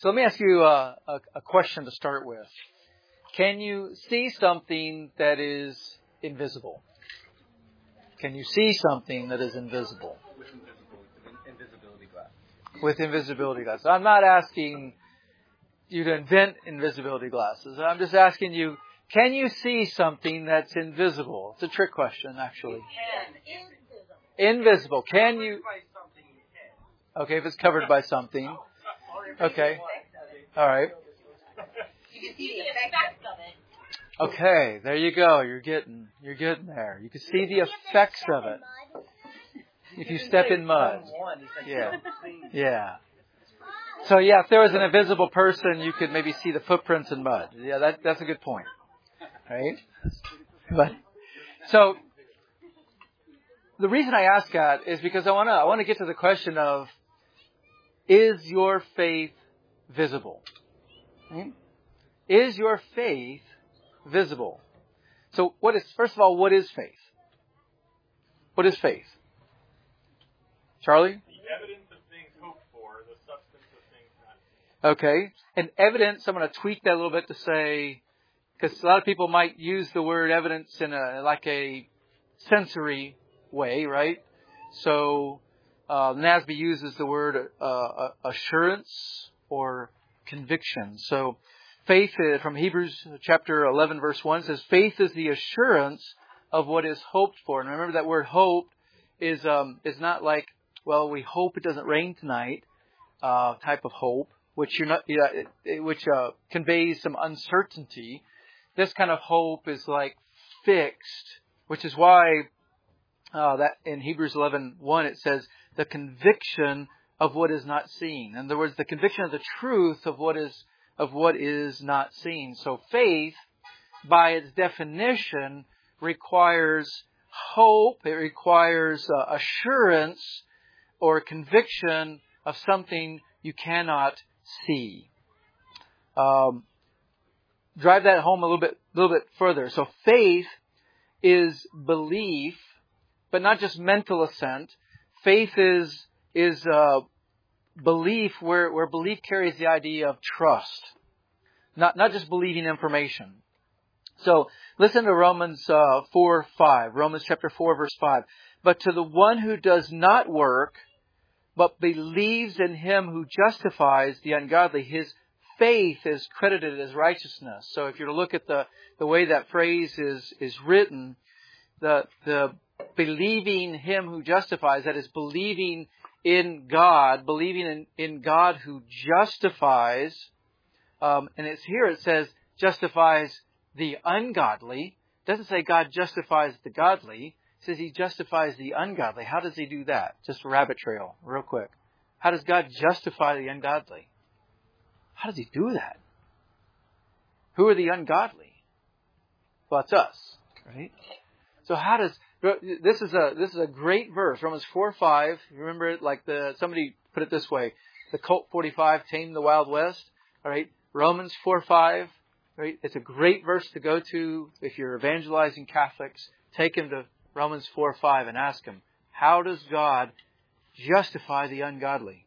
So let me ask you a question to start with. Can you see something that is invisible? Can you see something that is invisible? With invisibility glasses. With invisibility glasses. I'm not asking you to invent invisibility glasses. I'm just asking you, can you see something that's invisible? It's a trick question, actually. Invisible. Can you? Okay, if it's covered by something. Okay. All right. You can see the effects of it. Okay, there you go. You're getting there. You can see the effects of it. If you step in mud. Yeah. So if there was an invisible person, you could maybe see the footprints in mud. Yeah, that's a good point. Right? But so the reason I ask that is because I want to get to the question of, is your faith visible? Right? Is your faith visible? So first of all, what is faith? What is faith? Charlie? The evidence of things hoped for, the substance of things not seen. Okay. And evidence, I'm going to tweak that a little bit to say, because a lot of people might use the word evidence in a sensory way, right? So NASB uses the word assurance or conviction. So faith, from Hebrews chapter 11, verse 1, says, faith is the assurance of what is hoped for. And remember that word hope is not like, well, we hope it doesn't rain tonight, type of hope, which conveys some uncertainty. This kind of hope is like fixed, which is why that in Hebrews 11:1 it says the conviction of what is not seen. In other words, the conviction of the truth of what is not seen. So faith, by its definition, requires hope. It requires assurance or conviction of something you cannot see. Drive that home a little bit further. So faith is belief, but not just mental assent. Faith is belief where belief carries the idea of trust, not just believing information. So listen to Romans 4:5. Romans chapter 4, verse 5. But to the one who does not work, but believes in him who justifies the ungodly, his faith is credited as righteousness. So if you're to look at the way that phrase is written, the believing him who justifies, that is believing in God, believing in God who justifies, and it says justifies the ungodly. It doesn't say God justifies the godly. It says He justifies the ungodly. How does He do that? Just a rabbit trail, real quick. How does God justify the ungodly? How does He do that? Who are the ungodly? Well, it's us, right? So how does this is a great verse, Romans 4:5. Remember it like somebody put it this way: the Colt 45 tamed the Wild West. All right, Romans 4:5. Right, it's a great verse to go to if you're evangelizing Catholics. Take them to Romans 4:5 and ask them, how does God justify the ungodly?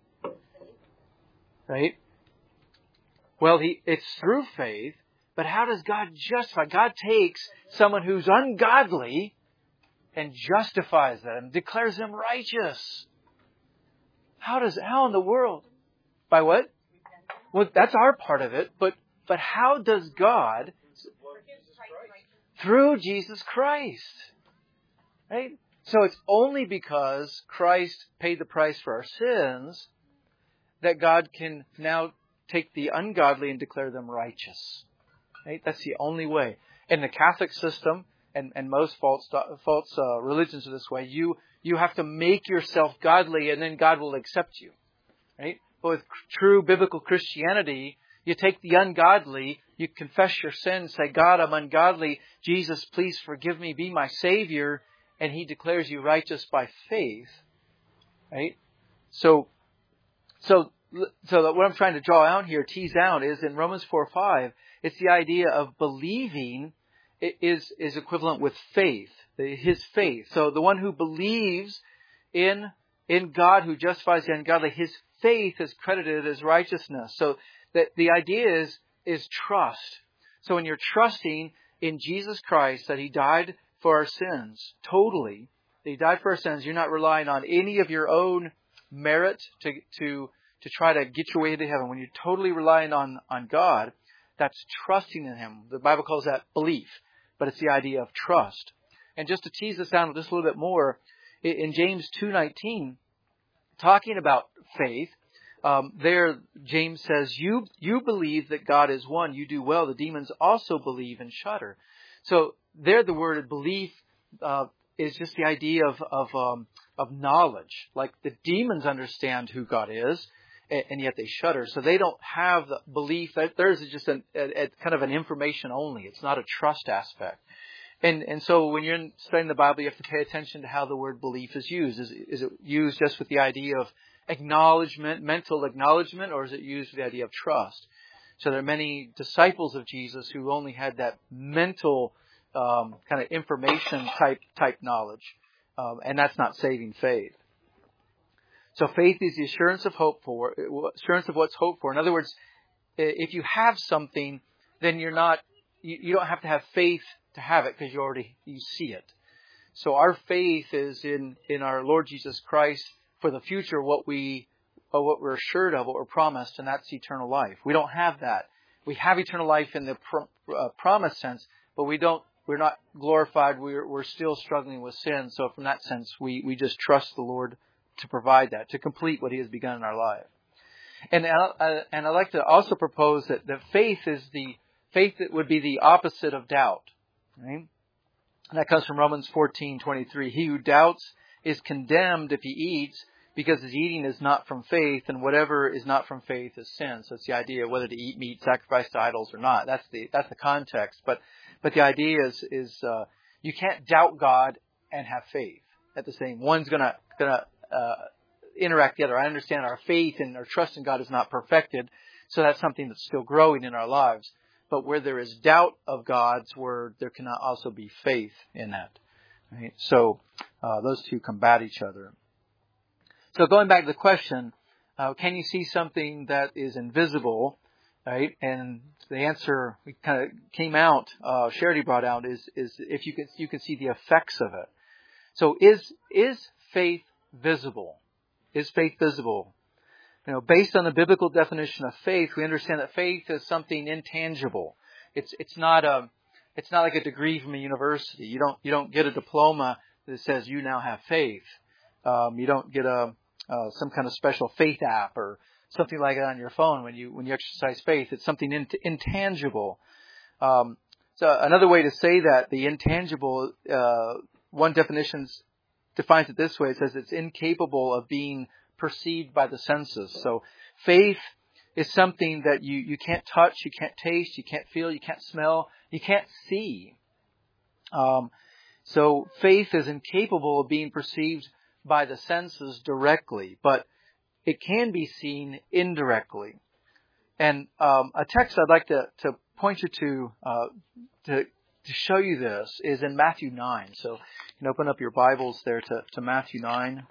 Right? Well, it's through faith, but how does God justify? God takes someone who's ungodly and justifies them, declares them righteous. How in the world? By what? Well, that's our part of it, but how does God? Through Jesus Christ. Right? So it's only because Christ paid the price for our sins that God can now take the ungodly and declare them righteous. Right? That's the only way. In the Catholic system, and most false religions are this way, you have to make yourself godly and then God will accept you. Right? But with true biblical Christianity, you take the ungodly, you confess your sins, say, God, I'm ungodly. Jesus, please forgive me, be my Savior. And He declares you righteous by faith. Right? So what I'm trying to draw out here, tease out, is in Romans 4:5, it's the idea of believing is equivalent with faith, his faith. So the one who believes in God who justifies the ungodly, his faith is credited as righteousness. So that the idea is trust. So when you're trusting in Jesus Christ, that He died for our sins, totally, that He died for our sins, you're not relying on any of your own merit to try to get your way to heaven. When you're totally relying on God, that's trusting in Him. The Bible calls that belief, but it's the idea of trust. And just to tease this out just a little bit more, in James 2:19, talking about faith, there James says, you believe that God is one. You do well. The demons also believe and shudder. So there the word belief is just the idea of knowledge. Like the demons understand who God is, and yet they shudder. So they don't have the belief. Theirs is just a kind of an information only. It's not a trust aspect. And so when you're studying the Bible, you have to pay attention to how the word belief is used. Is it used just with the idea of acknowledgement, mental acknowledgement, or is it used with the idea of trust? So there are many disciples of Jesus who only had that mental kind of information type knowledge, and that's not saving faith. So faith is the assurance of assurance of what's hoped for. In other words, if you have something, then you don't have to have faith to have it because you see it. So our faith is in our Lord Jesus Christ for the future, what we're assured of, what we're promised, and that's eternal life. We don't have that. We have eternal life in the promised sense, but we're not glorified. We're still struggling with sin. So from that sense, we just trust the Lord to provide that, to complete what He has begun in our life. And I like to also propose that faith is the faith that would be the opposite of doubt. Right? And that comes from Romans 14:23. He who doubts is condemned if he eats, because his eating is not from faith, and whatever is not from faith is sin. So it's the idea of whether to eat meat sacrificed to idols or not. That's the context. But the idea is you can't doubt God and have faith at the same. One's gonna interact the other. I understand our faith and our trust in God is not perfected, so that's something that's still growing in our lives. But where there is doubt of God's word, there cannot also be faith in that. Right? So those two combat each other. So going back to the question, can you see something that is invisible? Right? And the answer we kind of came out, Charity brought out, is if you can see the effects of it. So is faith visible? Is faith visible? Based on the biblical definition of faith, we understand that faith is something intangible. It's not like a degree from a university. You don't get a diploma that says you now have faith. You don't get some kind of special faith app or something like that on your phone when you exercise faith. It's something intangible. So another way to say that, the intangible, one definition defines it this way. It says it's incapable of being perceived by the senses. So faith is something that you can't touch, you can't taste, you can't feel, you can't smell, you can't see. So faith is incapable of being perceived by the senses directly, but it can be seen indirectly. And a text I'd like to point you to show you this is in Matthew 9. So you can open up your Bibles there to Matthew 9.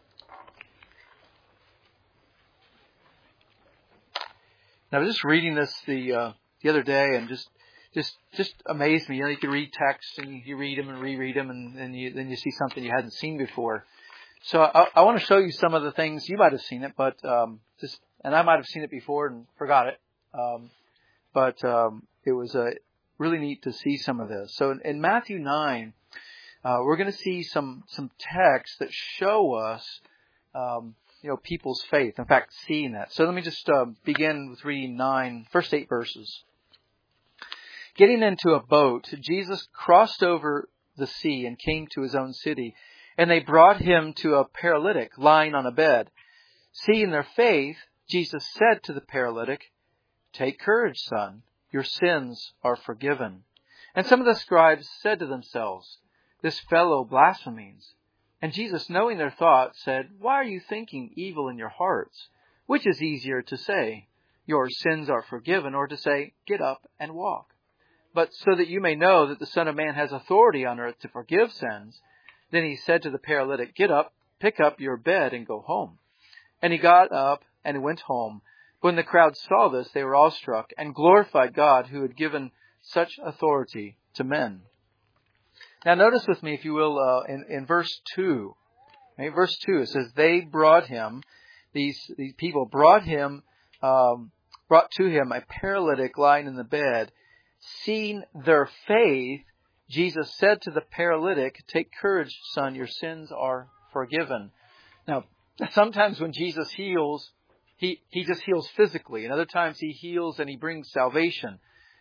Now, I was just reading this the other day, and just amazed me. You can read text and you read them and reread them, and then you see something you hadn't seen before. So I want to show you some of the things. You might have seen it, but and I might have seen it before and forgot it. But it was really neat to see some of this. So in Matthew 9, we're going to see some texts that show us people's faith. In fact, seeing that. So let me just begin with reading first 8 verses. Getting into a boat, Jesus crossed over the sea and came to his own city. And they brought him to a paralytic lying on a bed. Seeing their faith, Jesus said to the paralytic, "Take courage, son. Your sins are forgiven." And some of the scribes said to themselves, "This fellow blasphemes." And Jesus, knowing their thoughts, said, "Why are you thinking evil in your hearts? Which is easier to say, 'Your sins are forgiven,' or to say, 'Get up and walk'? But so that you may know that the Son of Man has authority on earth to forgive sins." Then he said to the paralytic, "Get up, pick up your bed and go home." And he got up and went home. When the crowd saw this, they were awestruck and glorified God who had given such authority to men. Now notice with me, if you will, in verse 2. Right? Verse 2, it says, they brought him, these people brought to him a paralytic lying in the bed. Seeing their faith, Jesus said to the paralytic, take courage, son, your sins are forgiven. Now, sometimes when Jesus heals, He just heals physically, and other times He heals and He brings salvation.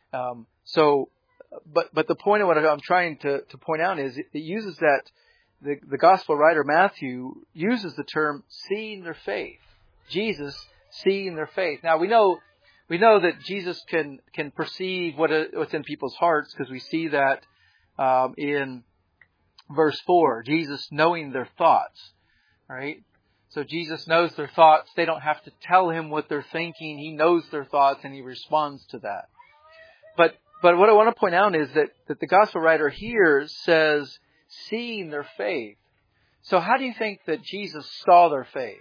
But the point of what I'm trying to point out is it uses that the gospel writer Matthew uses the term seeing their faith. Jesus seeing their faith. Now we know that Jesus can perceive what's in people's hearts, because we see that in verse 4. Jesus knowing their thoughts. All right. So Jesus knows their thoughts. They don't have to tell Him what they're thinking. He knows their thoughts and He responds to that. But what I want to point out is that the gospel writer here says, seeing their faith. So how do you think that Jesus saw their faith?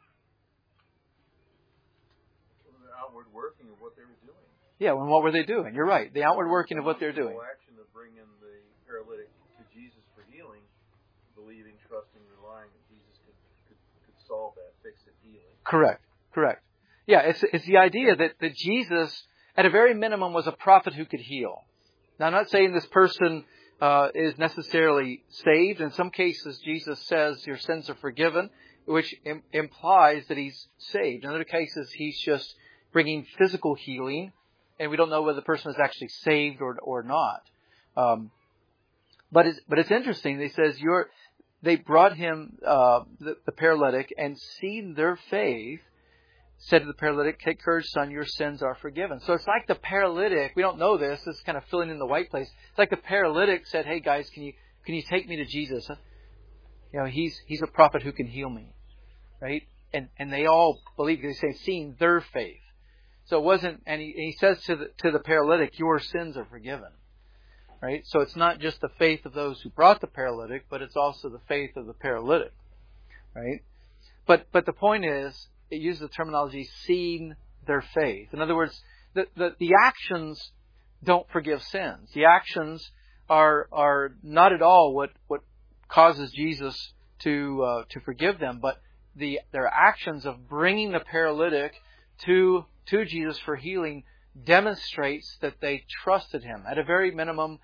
Well, the outward working of what they were doing. Yeah, and what were they doing? You're right. The outward working of what they're doing. The action of bringing the paralytic to Jesus for healing, believing, trusting, relying that Jesus could solve that, fix it, heal it. Correct. Yeah, it's the idea that Jesus, at a very minimum, was a prophet who could heal. Now, I'm not saying this person is necessarily saved. In some cases, Jesus says your sins are forgiven, which implies that he's saved. In other cases, he's just bringing physical healing, and we don't know whether the person is actually saved or not. But it's interesting. They says they brought him the paralytic, and seeing their faith, said to the paralytic, take courage, son, your sins are forgiven. So it's like the paralytic, we don't know this is kind of filling in the white place. It's like the paralytic said, hey guys, can you take me to Jesus? You know, he's a prophet who can heal me. Right? And they all believe, they say, seeing their faith. So it wasn't, and he says to the paralytic, your sins are forgiven. Right? So it's not just the faith of those who brought the paralytic, but it's also the faith of the paralytic. Right? But the point is, it uses the terminology seeing their faith. In other words, the actions don't forgive sins. The actions are not at all what causes Jesus to forgive them, but their actions of bringing the paralytic to Jesus for healing demonstrates that they trusted Him. At a very minimum,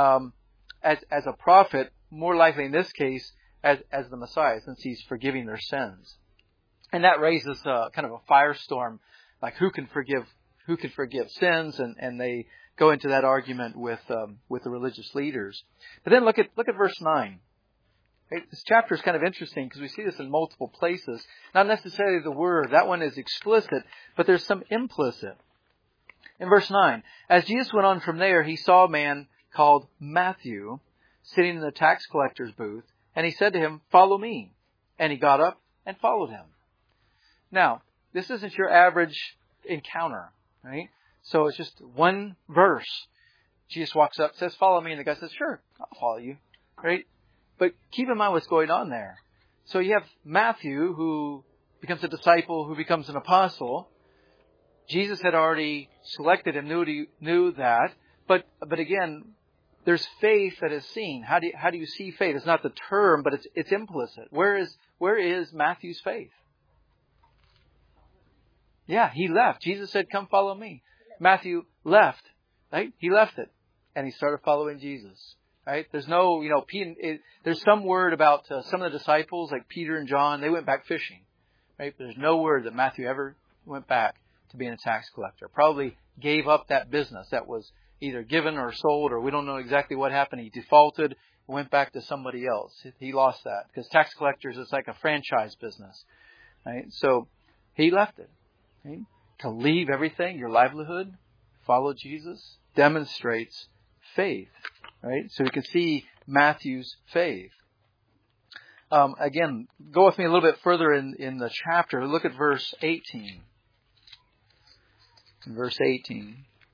as a prophet, more likely in this case as the Messiah, since He's forgiving their sins. And that raises kind of a firestorm, like who can forgive sins, and they go into that argument with the religious leaders. But then look at verse 9. Right? This chapter is kind of interesting because we see this in multiple places. Not necessarily the word, that one is explicit, but there's some implicit. In verse 9, as Jesus went on from there, he saw a man called Matthew sitting in the tax collector's booth, and he said to him, follow me. And he got up and followed him. Now, this isn't your average encounter, right? So it's just one verse. Jesus walks up, says, follow me. And the guy says, sure, I'll follow you, right? But keep in mind what's going on there. So you have Matthew, who becomes a disciple, who becomes an apostle. Jesus had already selected him, knew that. But again, there's faith that is seen. How do you see faith? It's not the term, but it's implicit. Where is Matthew's faith? Yeah, he left. Jesus said, come follow me. Matthew left, right? He left it. And he started following Jesus, right? There's no, there's some word about some of the disciples, like Peter and John, they went back fishing, right? There's no word that Matthew ever went back to being a tax collector. Probably gave up that business that was either given or sold, or we don't know exactly what happened. He defaulted, went back to somebody else. He lost that because tax collectors, it's like a franchise business, right? So he left it. Right? To leave everything, your livelihood, follow Jesus, demonstrates faith. Right? So you can see Matthew's faith. Again, go with me a little bit further in the chapter. Look at verse 18. In verse 18.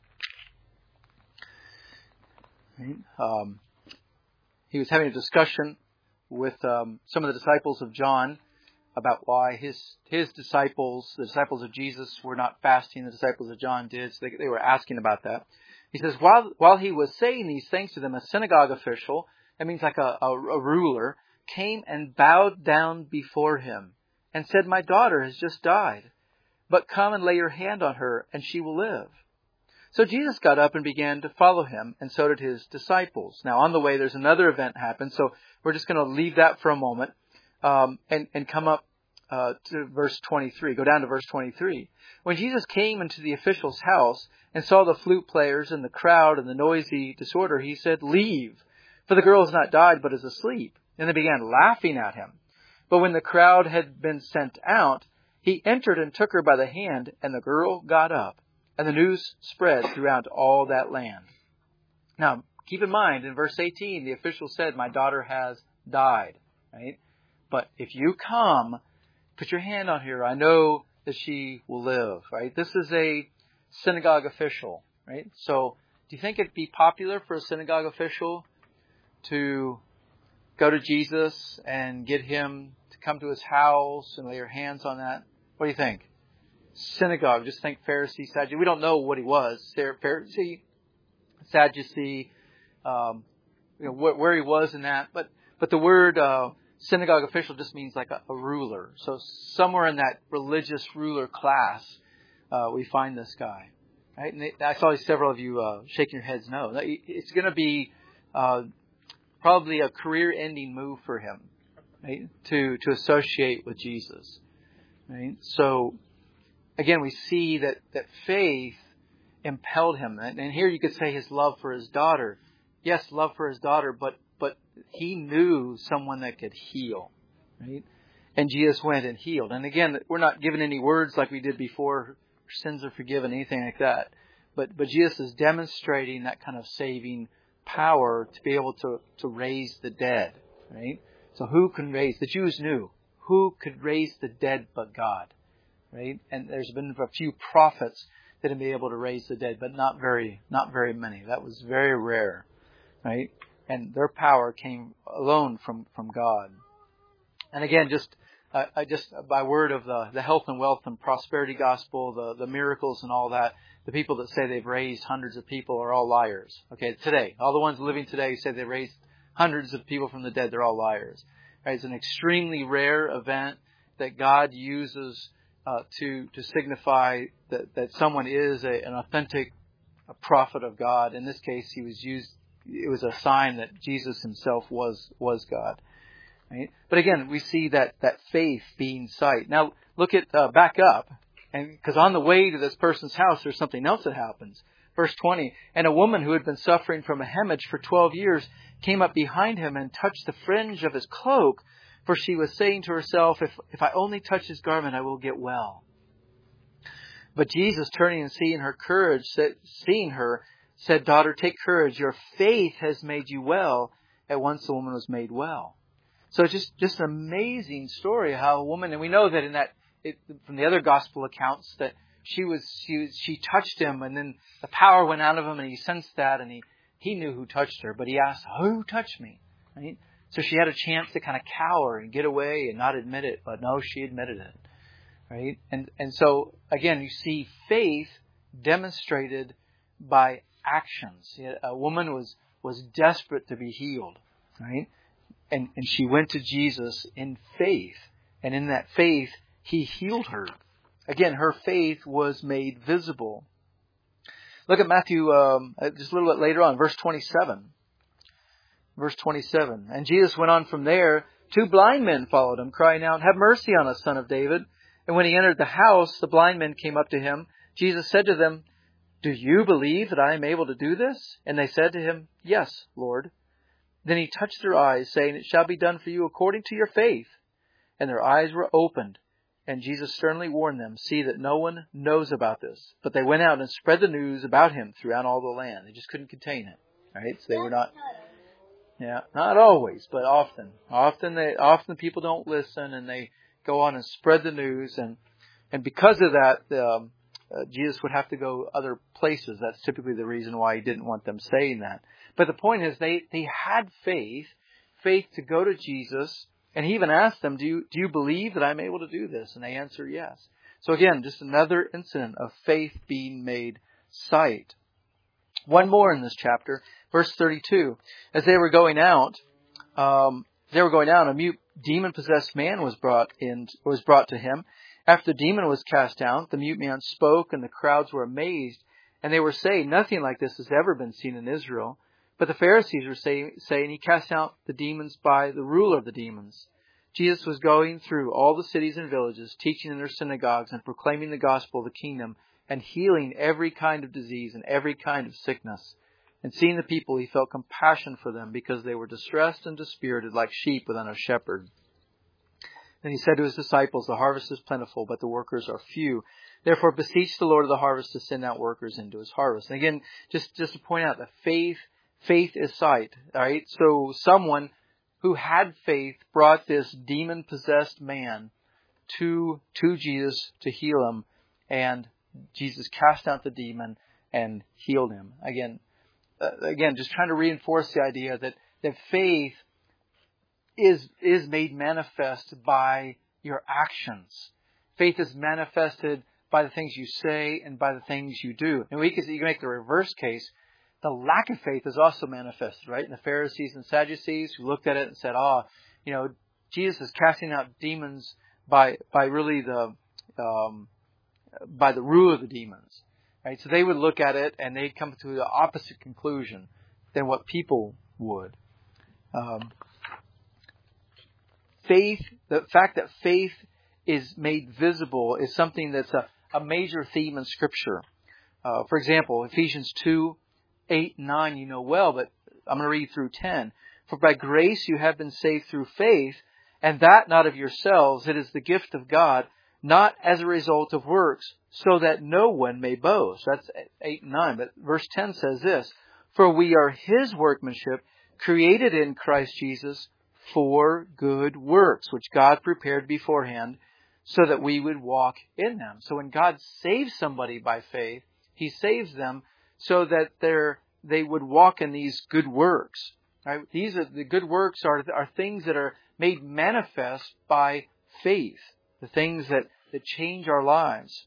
Right? He was having a discussion with some of the disciples of John. about why his disciples, the disciples of Jesus, were not fasting. The disciples of John did. So they were asking about that. He says, while he was saying these things to them, a synagogue official, that means like a ruler, came and bowed down before him and said, "My daughter has just died, but come and lay your hand on her and she will live." So Jesus got up and began to follow him, and so did his disciples. Now on the way, there's another event happened, so we're just going to leave that for a moment and come up to verse 23. Go down to verse 23. When Jesus came into the official's house and saw the flute players and the crowd and the noisy disorder, he said, "Leave, for the girl has not died but is asleep." And they began laughing at him. But when the crowd had been sent out, he entered and took her by the hand, and the girl got up. And the news spread throughout all that land. Now, keep in mind, in verse 18, the official said, "My daughter has died." Right? But if you come, put your hand on her, I know that she will live. Right? This is a synagogue official. Right? So, do you think it'd be popular for a synagogue official to go to Jesus and get him to come to his house and lay your hands on that? What do you think? Synagogue, just think Pharisee, Sadducee. We don't know what he was. Pharisee, Sadducee, where he was in that. But the word synagogue official just means like a ruler. So somewhere in that religious ruler class, we find this guy. Right? And I saw several of you shaking your heads no. It's going to be probably a career-ending move for him, right? To associate with Jesus. Right? So again, we see that faith impelled him. And here you could say his love for his daughter. Yes, love for his daughter, but he knew someone that could heal. Right? And Jesus went and healed. And again, we're not given any words like we did before, sins are forgiven, anything like that. But Jesus is demonstrating that kind of saving power to be able to raise the dead. Right? So who can raise? The Jews knew. Who could raise the dead but God? Right? And there's been a few prophets that have been able to raise the dead, but not very many. That was very rare, right? And their power came alone from God. And again, just by word of the health and wealth and prosperity gospel, the miracles and all that, the people that say they've raised hundreds of people are all liars. Okay, today, all the ones living today who say they raised hundreds of people from the dead, they're all liars. Right? It's an extremely rare event that God uses to signify that someone is an authentic prophet of God. In this case, it was a sign that Jesus himself was God. Right? But again, we see that faith being sight. Now look at back up, and because on the way to this person's house, there's something else that happens. Verse 20, and a woman who had been suffering from a hemorrhage for 12 years came up behind him and touched the fringe of his cloak. For she was saying to herself, if I only touch his garment, I will get well. But Jesus, turning and seeing her, said, "Daughter, take courage. Your faith has made you well." At once the woman was made well. So it's just an amazing story how a woman, and we know that from the other gospel accounts that she touched him, and then the power went out of him, and he sensed that, and he knew who touched her, but he asked, "Who touched me?" Right? So she had a chance to kind of cower and get away and not admit it, but no, she admitted it. Right? And so again, you see faith demonstrated by actions. A woman was desperate to be healed, right? And she went to Jesus in faith, and in that faith, he healed her. Again, her faith was made visible. Look at Matthew just a little bit later on, verse 27. Verse 27. And Jesus went on from there. 2 blind men followed him, crying out, "Have mercy on us, Son of David." And when he entered the house, the blind men came up to him. Jesus said to them, "Do you believe that I am able to do this?" And they said to him, "Yes, Lord." Then he touched their eyes, saying, "It shall be done for you according to your faith." And their eyes were opened. And Jesus sternly warned them, "See that no one knows about this." But they went out and spread the news about him throughout all the land. They just couldn't contain it. Right? So they were not... Yeah, not always, but often. Often people don't listen, and they go on and spread the news, and because of that, Jesus would have to go other places. That's typically the reason why he didn't want them saying that. But the point is, they had faith to go to Jesus And he even asked them, do you believe that I'm able to do this? And they answer yes. So again, just another incident of faith being made sight. One more in this chapter, verse 32. As they were going out, a mute demon-possessed man was brought to him. After the demon was cast out, the mute man spoke, and the crowds were amazed. And they were saying, nothing like this has ever been seen in Israel. But the Pharisees were saying, he cast out the demons by the ruler of the demons. Jesus was going through all the cities and villages, teaching in their synagogues and proclaiming the gospel of the kingdom and healing every kind of disease and every kind of sickness. And seeing the people, he felt compassion for them because they were distressed and dispirited like sheep without a shepherd. Then he said to his disciples, the harvest is plentiful, but the workers are few. Therefore beseech the Lord of the harvest to send out workers into his harvest. And again, just to point out that faith is sight. All right. So someone who had faith brought this demon-possessed man to Jesus to heal him, and Jesus cast out the demon and healed him. Again, just trying to reinforce the idea that faith is made manifest by your actions. Faith is manifested by the things you say and by the things you do. And you can make the reverse case. The lack of faith is also manifested, right? And the Pharisees and Sadducees who looked at it and said, Jesus is casting out demons by really by the rule of the demons, right? So they would look at it and they'd come to the opposite conclusion than what people would. The fact that faith is made visible is something that's a major theme in Scripture. For example, Ephesians 2:8-9, you know well, but I'm going to read through 10. For by grace you have been saved through faith, and that not of yourselves, it is the gift of God, not as a result of works, so that no one may boast. That's 8 and 9. But verse 10 says this, for we are His workmanship, created in Christ Jesus for good works, which God prepared beforehand, so that we would walk in them. So when God saves somebody by faith, He saves them so that they would walk in these good works. Right? These are the good works are things that are made manifest by faith. The things that change our lives.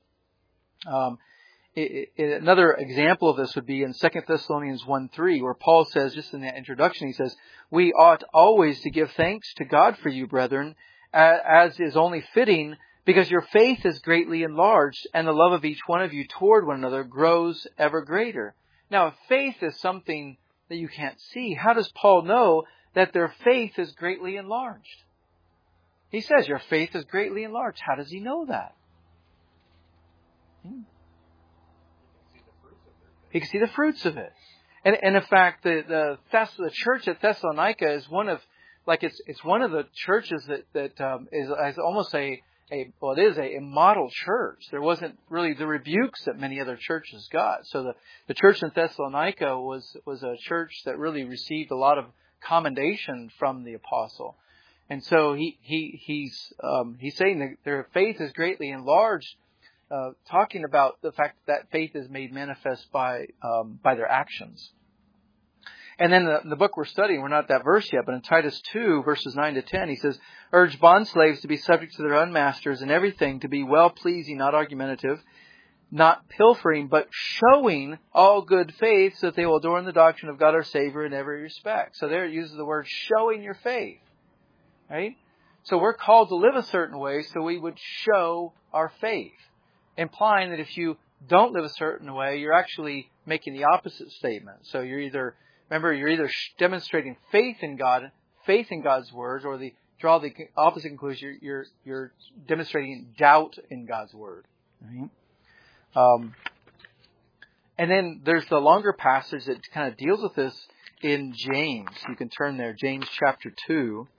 Another example of this would be in 2 Thessalonians 1:3, where Paul says, just in the introduction, he says, we ought always to give thanks to God for you, brethren, as is only fitting, because your faith is greatly enlarged, and the love of each one of you toward one another grows ever greater. Now, if faith is something that you can't see, how does Paul know that their faith is greatly enlarged? He says, your faith is greatly enlarged. How does he know that? He can see the fruits of it. And in fact, the church at Thessalonica is one of the churches that is almost it is a model church. There wasn't really the rebukes that many other churches got. So the church in Thessalonica was a church that really received a lot of commendation from the apostle. And so he's saying that their faith is greatly enlarged, talking about the fact that faith is made manifest by their actions. And then the book we're studying, we're not at that verse yet, but in Titus 2, verses 9-10, he says, urge bondslaves to be subject to their own masters in everything, to be well-pleasing, not argumentative, not pilfering, but showing all good faith, so that they will adorn the doctrine of God our Savior in every respect. So there it uses the word showing your faith. Right? So we're called to live a certain way so we would show our faith, implying that if you don't live a certain way, you're actually making the opposite statement. So you're either demonstrating faith in God, faith in God's words, or draw the opposite conclusion. You're demonstrating doubt in God's word. Right? And then there's the longer passage that kind of deals with this in James. You can turn there, James chapter 2.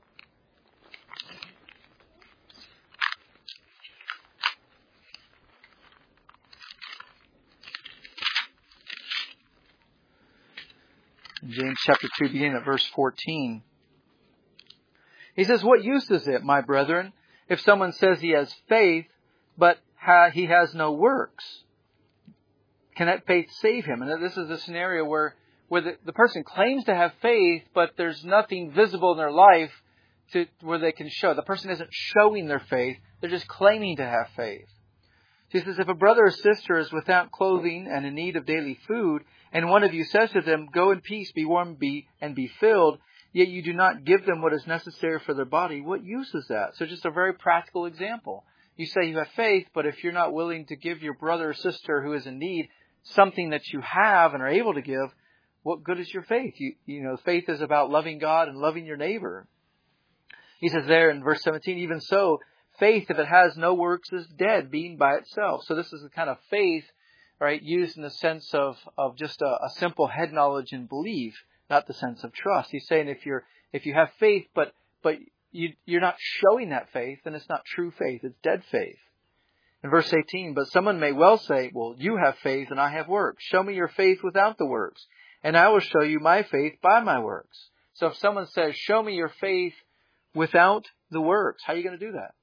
James chapter 2, beginning at verse 14. He says, what use is it, my brethren, if someone says he has faith, but he has no works? Can that faith save him? And this is a scenario where the person claims to have faith, but there's nothing visible in their life to where they can show. The person isn't showing their faith. They're just claiming to have faith. He says, if a brother or sister is without clothing and in need of daily food, and one of you says to them, go in peace, be warm, and be filled, yet you do not give them what is necessary for their body, what use is that? So just a very practical example. You say you have faith, but if you're not willing to give your brother or sister who is in need something that you have and are able to give, what good is your faith? You know, faith is about loving God and loving your neighbor. He says there in verse 17, even so, faith, if it has no works, is dead, being by itself. So this is the kind of faith, right, used in the sense of just a simple head knowledge and belief, not the sense of trust. He's saying if you have faith, but you're not showing that faith, then it's not true faith. It's dead faith. In verse 18, but someone may well say, well, you have faith and I have works. Show me your faith without the works, and I will show you my faith by my works. So if someone says, show me your faith without the works, how are you going to do that?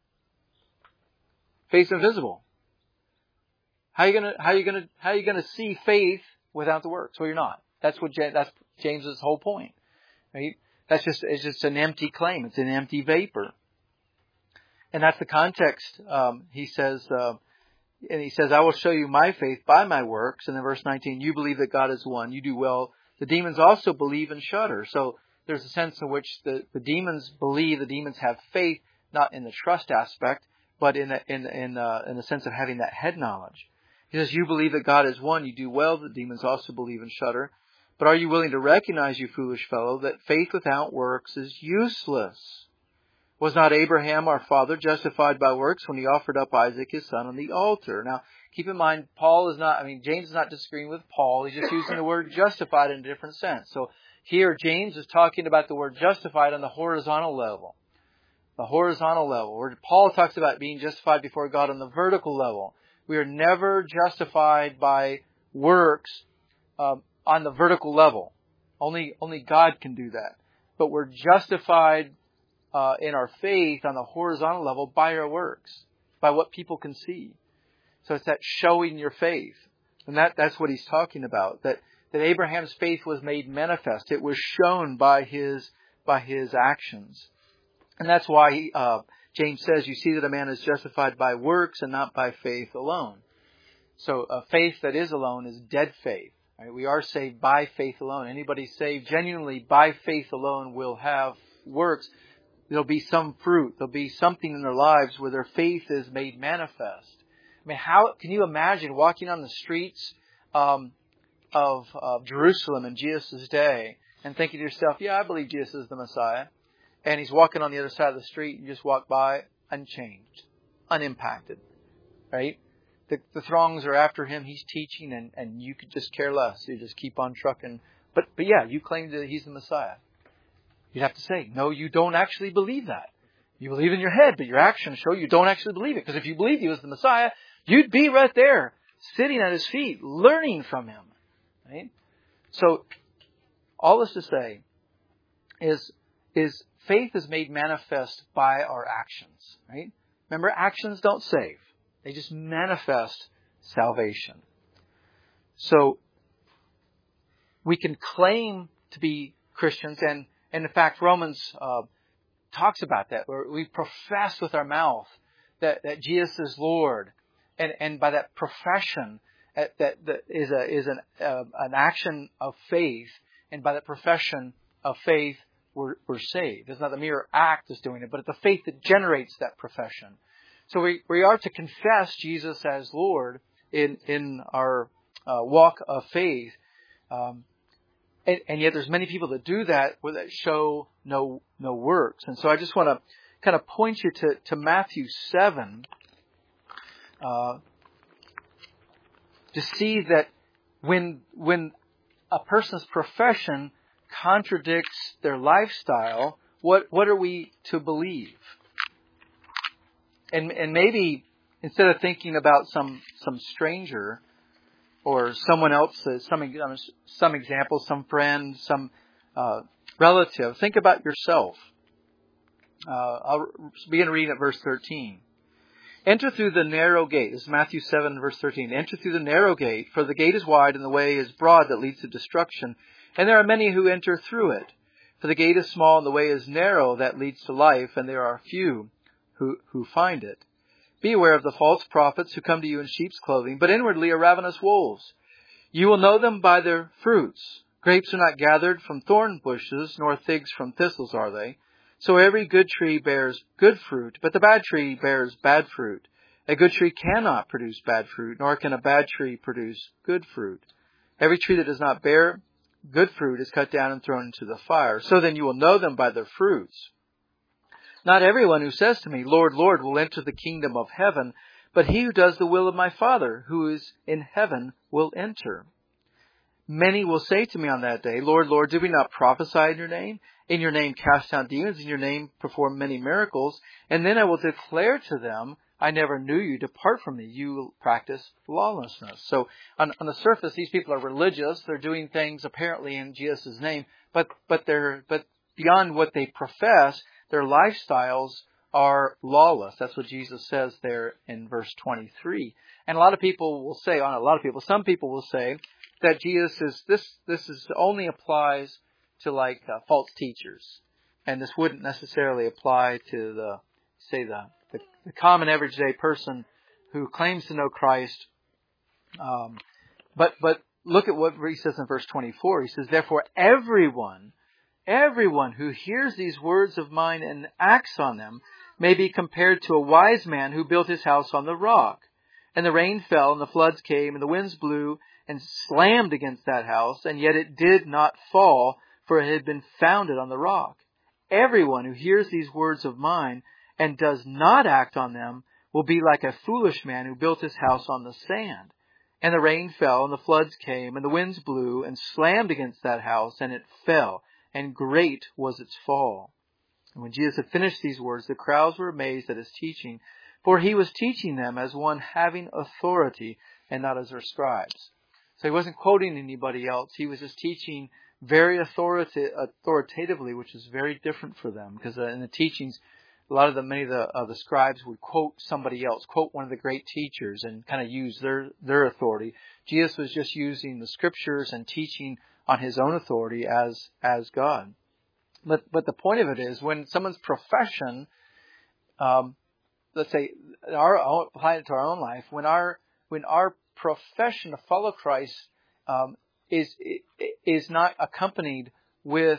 Faith's invisible. How are you going to see faith without the works? Well, you're not. That's James's whole point. Right? It's just an empty claim. It's an empty vapor. And that's the context. He says, I will show you my faith by my works. And then verse 19, you believe that God is one. You do well. The demons also believe and shudder. So there's a sense in which the demons believe, the demons have faith, not in the trust aspect, but in the sense of having that head knowledge. He says, you believe that God is one. You do well. The demons also believe and shudder. But are you willing to recognize, you foolish fellow, that faith without works is useless? Was not Abraham, our father, justified by works when he offered up Isaac, his son, on the altar? Now, keep in mind, James is not disagreeing with Paul. He's just using the word justified in a different sense. So here, James is talking about the word justified on the horizontal level. The horizontal level. Where Paul talks about being justified before God on the vertical level. We are never justified by works on the vertical level. Only God can do that. But we're justified in our faith on the horizontal level by our works, by what people can see. So it's that showing your faith. And that's what he's talking about. That Abraham's faith was made manifest. It was shown by his actions. And that's why James says, you see that a man is justified by works and not by faith alone. So a faith that is alone is dead faith. Right? We are saved by faith alone. Anybody saved genuinely by faith alone will have works. There'll be some fruit. There'll be something in their lives where their faith is made manifest. I mean, how can you imagine walking on the streets of Jerusalem in Jesus' day and thinking to yourself, yeah, I believe Jesus is the Messiah. And he's walking on the other side of the street and you just walk by unchanged, unimpacted, right? The throngs are after him. He's teaching and you could just care less. You just keep on trucking. But yeah, you claim that he's the Messiah. You'd have to say, no, you don't actually believe that. You believe in your head, but your actions show you don't actually believe it. Because if you believed he was the Messiah, you'd be right there, sitting at his feet, learning from him. Right? So, all this to say is faith is made manifest by our actions. Right? Remember, actions don't save. They just manifest salvation. So, we can claim to be Christians, and in fact, Romans talks about that, where we profess with our mouth that Jesus is Lord, and by that profession, that is an action of faith, and by that profession of faith, we're saved. It's not the mere act that's doing it, but it's the faith that generates that profession. So we are to confess Jesus as Lord in our walk of faith. And yet there's many people that do that that show no works. And so I just want to kind of point you to Matthew 7 to see that when a person's profession contradicts their lifestyle, what are we to believe? And maybe instead of thinking about some stranger or someone else, some example, some friend, some relative, think about yourself. I'll begin reading at verse 13. Enter through the narrow gate. This is Matthew 7, verse 13. Enter through the narrow gate, for the gate is wide and the way is broad that leads to destruction, and there are many who enter through it. For the gate is small and the way is narrow that leads to life, and there are few who find it. Beware of the false prophets who come to you in sheep's clothing, but inwardly are ravenous wolves. You will know them by their fruits. Grapes are not gathered from thorn bushes, nor figs from thistles are they. So every good tree bears good fruit, but the bad tree bears bad fruit. A good tree cannot produce bad fruit, nor can a bad tree produce good fruit. Every tree that does not bear good fruit is cut down and thrown into the fire. So then you will know them by their fruits. Not everyone who says to me, Lord, Lord, will enter the kingdom of heaven, but he who does the will of my Father who is in heaven will enter. Many will say to me on that day, Lord, Lord, did we not prophesy in your name? In your name cast out demons, in your name perform many miracles. And then I will declare to them, I never knew you. Depart from me. You practice lawlessness. So on the surface, these people are religious. They're doing things apparently in Jesus' name, but beyond what they profess, their lifestyles are lawless. That's what Jesus says there in verse 23. And some people will say that this only applies to false teachers, and this wouldn't necessarily apply to the common everyday person who claims to know Christ. But look at what he says in verse 24. He says, therefore everyone who hears these words of mine and acts on them may be compared to a wise man who built his house on the rock. And the rain fell, and the floods came, and the winds blew and slammed against that house, and yet it did not fall, for it had been founded on the rock. Everyone who hears these words of mine and does not act on them will be like a foolish man who built his house on the sand. And the rain fell, and the floods came, and the winds blew and slammed against that house, and it fell, and great was its fall. And when Jesus had finished these words, the crowds were amazed at his teaching, for he was teaching them as one having authority and not as their scribes. So he wasn't quoting anybody else. He was just teaching very authoritatively, which is very different for them, because in the teachings, many of the scribes would quote somebody else, quote one of the great teachers, and kind of use their authority. Jesus was just using the scriptures and teaching on his own authority as God. But the point of it is, when someone's profession, let's say, apply it to our own life, when our profession to follow Christ is not accompanied with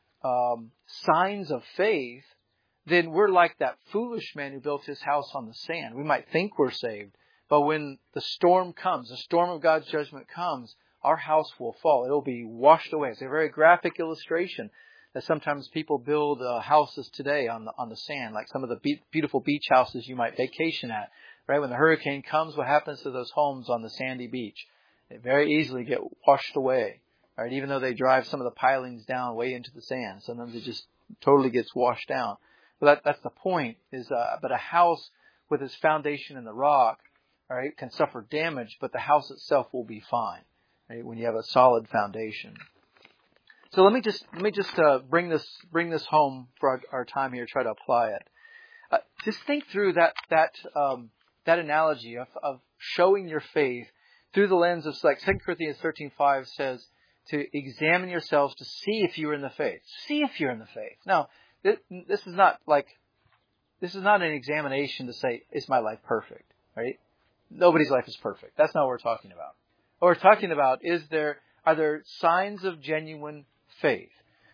signs of faith, then we're like that foolish man who built his house on the sand. We might think we're saved, but when the storm comes, the storm of God's judgment comes, our house will fall. It'll be washed away. It's a very graphic illustration that sometimes people build houses today on the sand, like some of the beautiful beach houses you might vacation at. Right? When the hurricane comes, what happens to those homes on the sandy beach? They very easily get washed away. Right? Even though they drive some of the pilings down way into the sand, sometimes it just totally gets washed down. But that's the point. But a house with its foundation in the rock, right, can suffer damage, but the house itself will be fine. Right? When you have a solid foundation. So let me just bring this home for our time here. Try to apply it. Just think through that analogy of showing your faith through the lens of, like 2 Corinthians 13:5 says, to examine yourselves to see if you're in the faith. See if you're in the faith. Now, this is not an examination to say, is my life perfect? Right? Nobody's life is perfect. That's not what we're talking about. What we're talking about are there signs of genuine faith?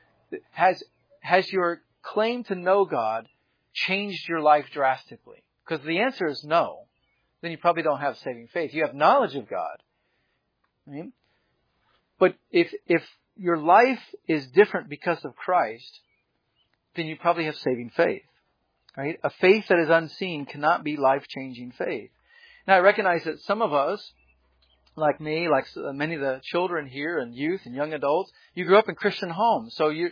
Has your claim to know God changed your life drastically? Because the answer is no. Then you probably don't have saving faith. You have knowledge of God. Right? But if your life is different because of Christ, then you probably have saving faith. Right? A faith that is unseen cannot be life-changing faith. Now I recognize that some of us, like me, like many of the children here and youth and young adults, you grew up in Christian homes. So you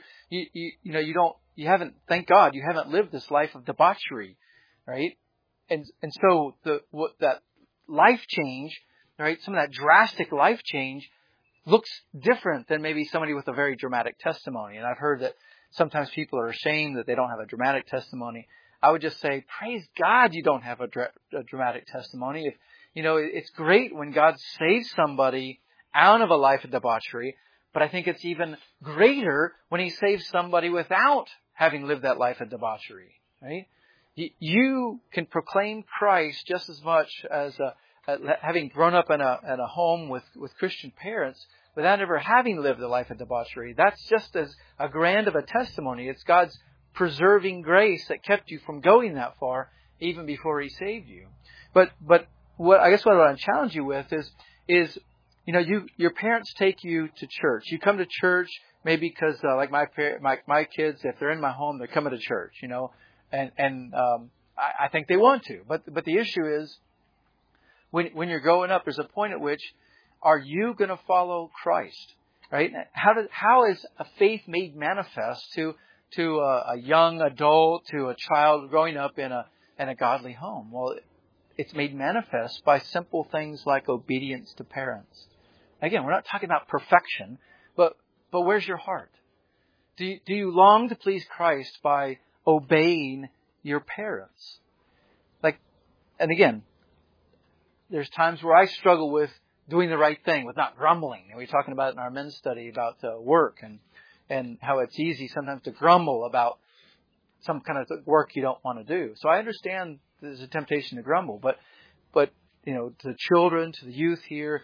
haven't, thank God, you haven't lived this life of debauchery, right? And so that life change, right? Some of that drastic life change looks different than maybe somebody with a very dramatic testimony. And I've heard that sometimes people are ashamed that they don't have a dramatic testimony. I would just say, praise God you don't have a dramatic testimony. If it's great when God saves somebody out of a life of debauchery, But I think it's even greater when He saves somebody without having lived that life of debauchery, right? You can proclaim Christ just as much as having grown up in a home with Christian parents without ever having lived a life of debauchery. That's just as a grand of a testimony. It's God's preserving grace that kept you from going that far even before He saved you. But what I want to challenge you with is your parents take you to church. You come to church maybe because like my kids, if they're in my home, they're coming to church, and I think they want to. But the issue is when you're growing up, there's a point at which are you going to follow Christ, right? How is a faith made manifest to a young adult, to a child growing up in a godly home? Well, it's made manifest by simple things like obedience to parents. Again, we're not talking about perfection, but where's your heart? Do you long to please Christ by obeying your parents? And again, there's times where I struggle with doing the right thing, with not grumbling. And we were talking about it in our men's study about work and how it's easy sometimes to grumble about some kind of work you don't want to do. So I understand there's a temptation to grumble, but to the children, to the youth here,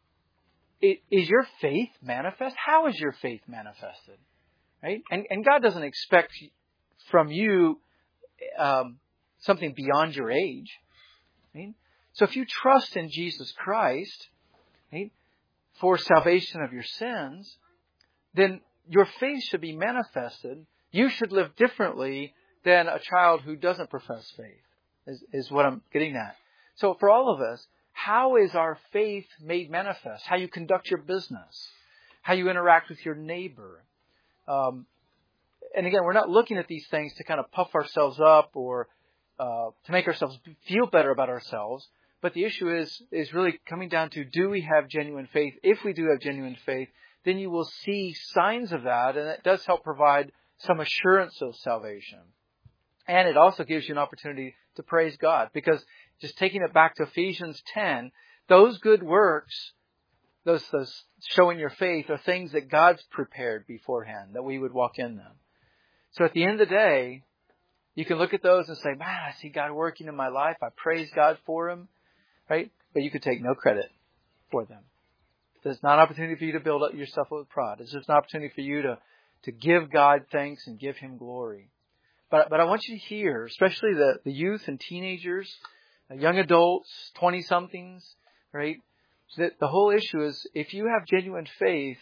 is your faith manifest? How is your faith manifested? Right? And God doesn't expect from you something beyond your age. Right? So if you trust in Jesus Christ, right, for salvation of your sins, then your faith should be manifested. You should live differently than a child who doesn't profess faith, is what I'm getting at. So for all of us, how is our faith made manifest? How you conduct your business, how you interact with your neighbor. And again, we're not looking at these things to kind of puff ourselves up or to make ourselves feel better about ourselves. But the issue is really coming down to, do we have genuine faith? If we do have genuine faith, then you will see signs of that, and it does help provide some assurance of salvation. And it also gives you an opportunity to praise God, because just taking it back to Ephesians 10, those good works, those showing your faith, are things that God's prepared beforehand, that we would walk in them. So at the end of the day, you can look at those and say, man, I see God working in my life. I praise God for Him, right? But you could take no credit for them. There's not an opportunity for you to build up yourself with pride. It's just an opportunity for you to give God thanks and give Him glory. But I want you to hear, especially the youth and teenagers, young adults, 20-somethings, right? That the whole issue is, if you have genuine faith,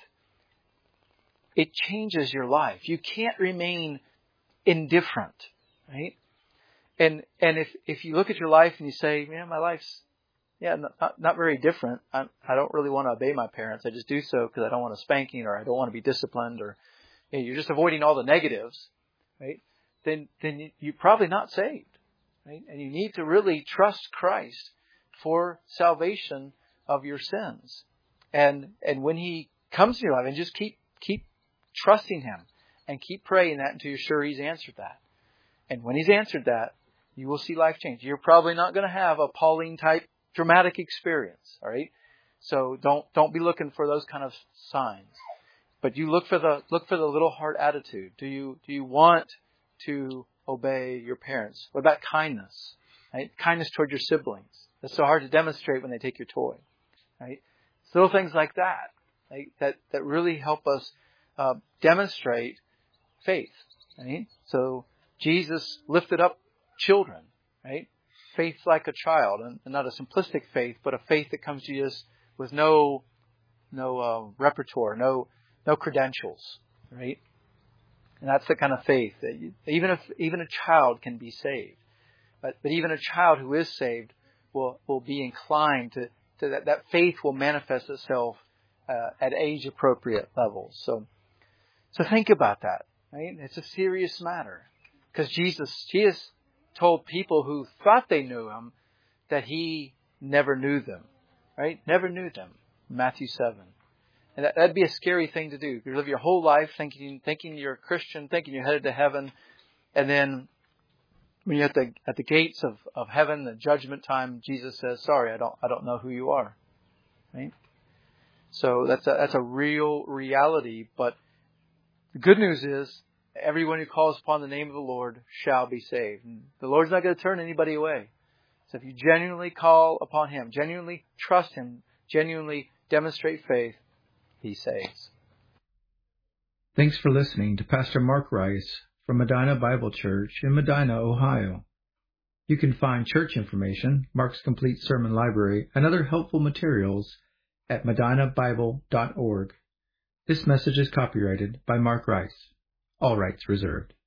it changes your life. You can't remain indifferent, right? And if you look at your life and you say, man, my life's not very different. I don't really want to obey my parents. I just do so because I don't want a spanking, or I don't want to be disciplined, or you're just avoiding all the negatives, right? Then you're probably not saved, right? And you need to really trust Christ for salvation of your sins. And when He comes to your life, and just keep trusting Him and keep praying that until you're sure He's answered that. And when He's answered that, you will see life change. You're probably not going to have a Pauline type dramatic experience, all right? So don't be looking for those kind of signs. But you look for the little heart attitude. Do you want to obey your parents? What about kindness? Right? Kindness toward your siblings. That's so hard to demonstrate when they take your toy. Right? It's little things like that, right? that really help us demonstrate faith. Right? So Jesus lifted up children, right? Faith like a child, and not a simplistic faith, but a faith that comes to you with no repertoire, no credentials, right? And that's the kind of faith that even a child can be saved, but even a child who is saved will be inclined to that faith will manifest itself at age appropriate levels. So think about that, right? It's a serious matter, because Jesus told people who thought they knew Him that He never knew them, right? Never knew them. Matthew 7. And that'd be a scary thing to do. You live your whole life thinking you're a Christian, thinking you're headed to heaven, and then when you're at the gates of heaven, the judgment time, Jesus says, "Sorry, I don't know who you are." Right? So that's a real reality. But the good news is everyone who calls upon the name of the Lord shall be saved. And the Lord's not going to turn anybody away. So if you genuinely call upon Him, genuinely trust Him, genuinely demonstrate faith, He saves. Thanks for listening to Pastor Mark Rice from Medina Bible Church in Medina, Ohio. You can find church information, Mark's complete sermon library, and other helpful materials at medinabible.org. This message is copyrighted by Mark Rice. All rights reserved.